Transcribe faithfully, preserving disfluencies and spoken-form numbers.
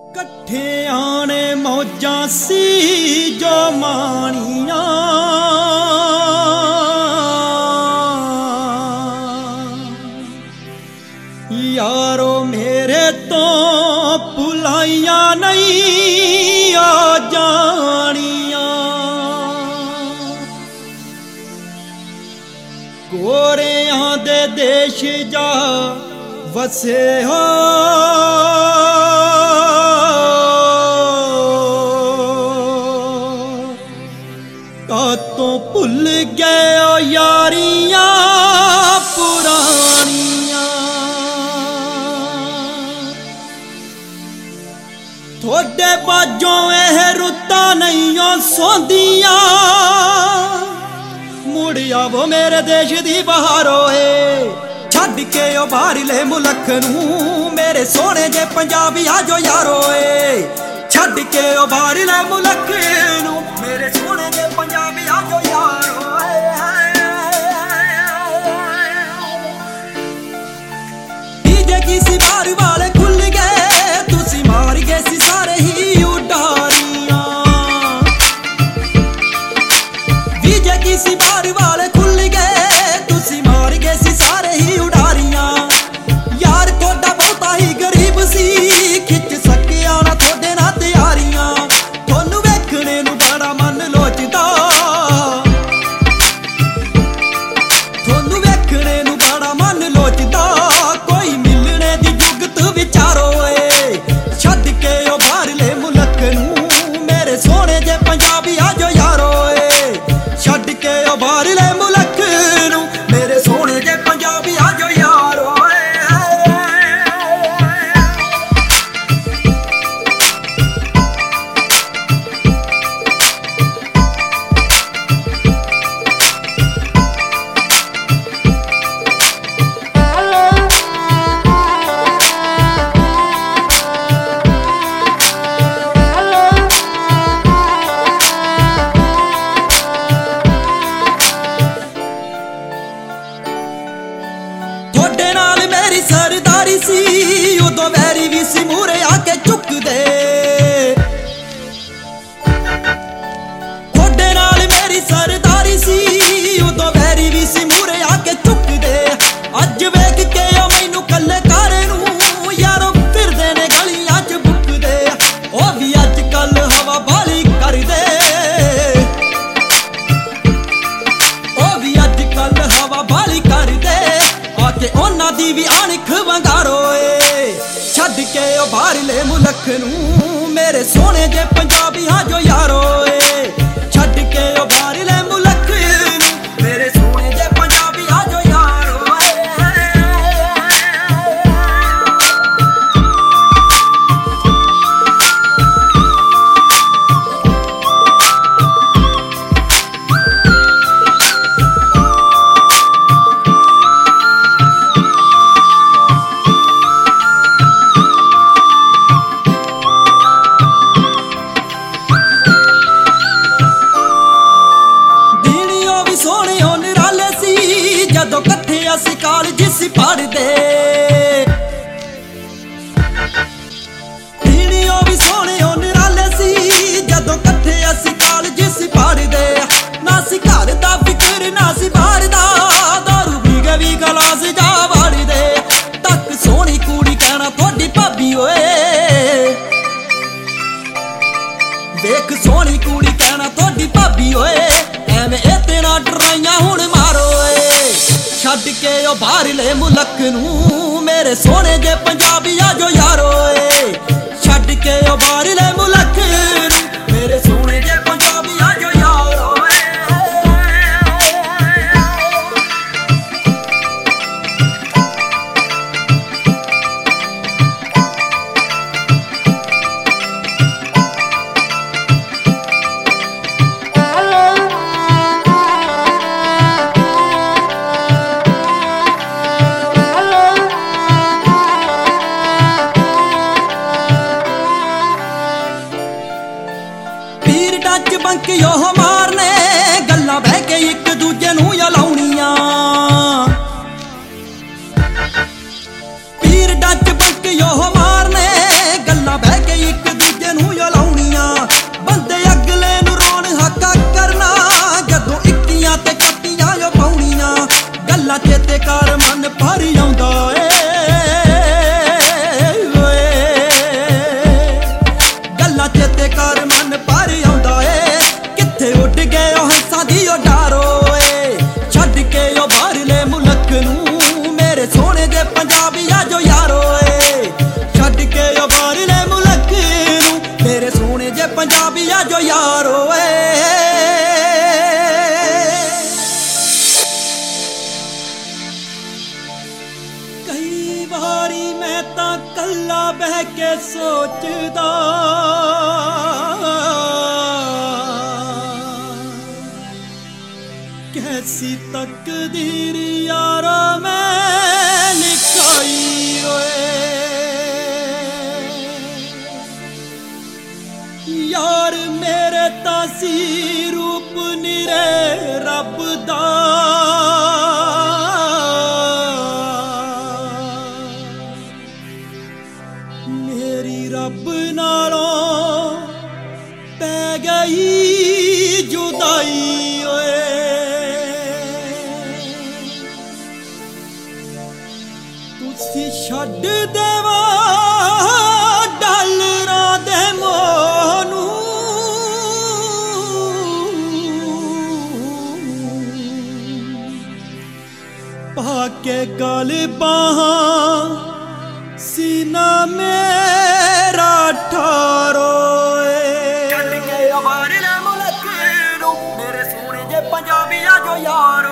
कट्ठियां ने मौजां सी जो माणियां, यारो मेरे तो भुलाइयां नहीं आ जानियां। गोरियां दे देश जा वसे हो, कातों भुल गए यारियां पुरानियां। थोड़े बाजों एह रुत्ता नहीं सौंदियां, मुड़ आवो मेरे देश दी बहार होए। छड्ड के ओ बाहरले मुल्क नूं मेरे सोहणे जे पंजाबी आजो यारो ए। छड्ड के ओ बाहरले मुल्क नूं मेरे सोहणे जे पंजाबी आजो यारो ए। डीजे किसी बार वाले खुल गए, तुसी मार गए सी सारे ही उडारियां। डीजे किसी बार वाले खुल गए, तुसी मार गए सी सारे ही उडारियां। यार थोड़ा बहुता ही गरीब सी, खिच सकिया ना थोड़े ना तैयारियां। थोनू वेखने नू बड़ा मन लोचदा, थोनू वेखने नू बड़ा मन लोचदा। कोई मिलने दी जुगत विचारो ए। छड्ड के ओ बाहरले मुल्क नू मेरे सोहणे जे पंजाबी आजो यारो ए। छड्ड के ओ बाहरले मुल्क नू मेरे सोहणे जे पंजाबी आजो यारो ए। थोड़े नाल मेरी सरदारी सी, उदों वैरी भी सी मूरे आके चुक दे। थोड़े नाल मेरी सरदारी सी, उदों वैरी भी सी मूरे आके चुक दे। अज वेख के ओ मैनू कल्ले कारे नू यारो फिरदे ने गलियां च बुक दे। ओ भी अज कल हवा बाली कर दे, ओ भी अज कल हवा बाली कर दे। आके उन्हां दी भी अणख वंगारो ए। छड्ड के ओ बाहरले मुल्क नूं मेरे सोहणे जे पंजाबी आजो यारो ए। छड्ड के ओ बाहरले मुल्क नूं मेरे सोहणे जे पंजाबी आजो यारो ए। जदों कट्ठे असी कालज सी पढ़दे, पीड़ियों भी सोहणे ओ निराले सी। जदों कट्ठे असी कालज सी पढ़दे, ना सी घर दा फिकर ना सी बाहर दा। दारू पी के भी गलास जा वड़दे, तक सोहणी कुड़ी कहना थोड़ी भाभी ओए। वेख सोहणी कुड़ी कहना थोड़ी भाभी ओए। एवें इत्ते ना डराइयां हुण मारो ए। छड्ड के ओ बाहरले मुल्क नूं मेरे सोहणे जे पंजाबी आजो यारो ए। छड्ड के ओ बाहरले मुल्क नूं मेरे सोहणे जे पंजाबी आजो यारो ए। टच बंक योह मारने, गल्लां बह के एक दूजे नूं लाउणियां। पीर टच बंक योह मारने, गल्लां बह के एक ਚੇਤੇ ਕਰ ਮਨ ਭਰ ਆਉਂਦਾ ਏ ਗੱਲਾਂ ਚੇਤੇ ਕਰ ਮਨ ਭਰ ਆਉਂਦਾ ਏ ਕਿੱਥੇ ਉੱਡ ਗਏ ਉਹ ਹੰਸਾਂ ਦੀ ਉਹ ਡਾਰੋ ਏ ਛੱਡ ਕੇ ਉਹ ਬਾਹਰਲੇ ਮੁਲਕ ਨੂੰ ਮੇਰੇ ਸੋਹਣੇ ਜੇ ਪੰਜਾਬੀਆ ਜੋ ਯਾਰੋ ਏ ਛੱਡ ਕੇ ਉਹ ਬਾਹਰਲੇ ਮੁਲਕ ਨੂੰ ਮੇਰੇ ਸੋਹਣੇ ਜੇ ਪੰਜਾਬੀਆ ਜੋ ਯਾਰੋ ਏ ਕਈ ਵਾਰੀ ਮੈਂ ਤਾਂ ਕੱਲਾ ਬਹਿ ਕੇ ਸੋਚਦਾ कैसी तकदीर यारा मैं लिखाई रोए यार मेरे तासी रूप निरे रब दा मेरी रब नालों पै गई जुदाई ओए तुसी छड्ड देवा डालरां दे मोह नूं पाके गल बाहां सीना मेरा ठारो छड्ड के बाहरले मुल्क नूं मेरे सोहणे जे पंजाबीआ जो यार